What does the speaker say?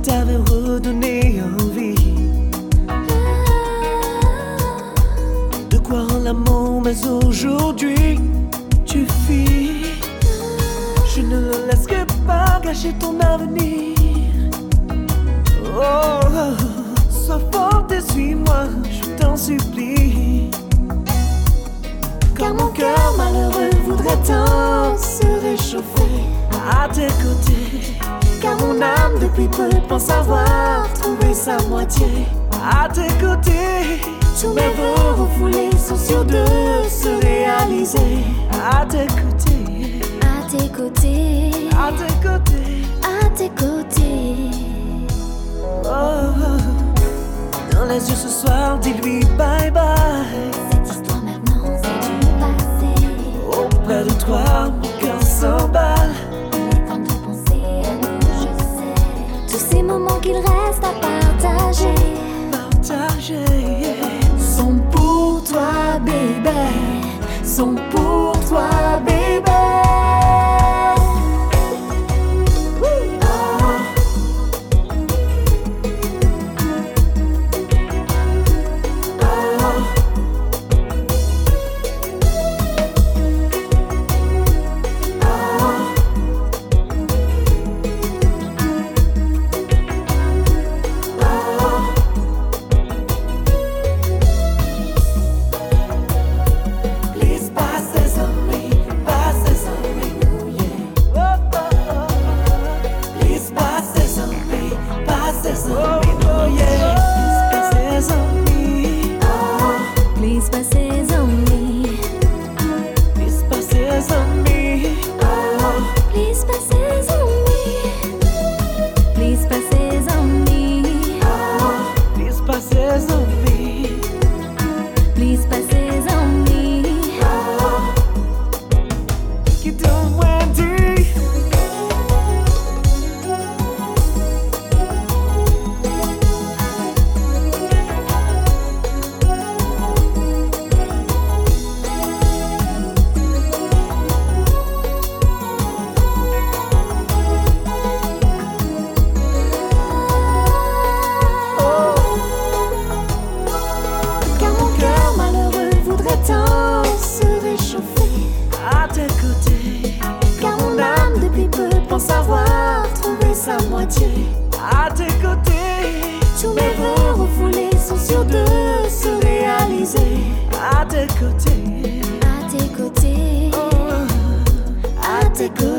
t'avais redonné envie de croire en l'amour, mais aujourd'hui tu fuis. Je ne le laisserai pas gâcher ton avenir. Oh, sois forte et suis-moi, je t'en supplie. Car mon cœur malheureux voudrait tant se réchauffer à tes côtés. Car mon âme depuis peu pense avoir trouvé sa moitié à tes côtés. Tous mes vœux refoulés sont sûrs de se réaliser à tes côtés. À tes côtés, À tes côtés. à tes côtés. Oh, oh. Dans les yeux ce soir, dis-lui bye bye. Cette histoire maintenant c'est du passé. Auprès de toi, mon cœur s'emballe. Il est temps de penser à nous, je sais. Tous ces moments qu'il reste à partager Partager sont pour toi, bébé. Sont pour toi, bébé. Please passez en me. Please passes on me. Please passez en me. Please passez en me. Please passes on me. Please passez en me. Quitte-moi dit. Car mon cœur malheureux voudrait tant se réchauffer À tes côtés. car mon âme depuis peu pense avoir trouvé sa moitié. À tes côtés. Tous mes vœux refoulés sont sûrs de se réaliser. À tes côtés. À tes côtés, Oh, à tes côtés.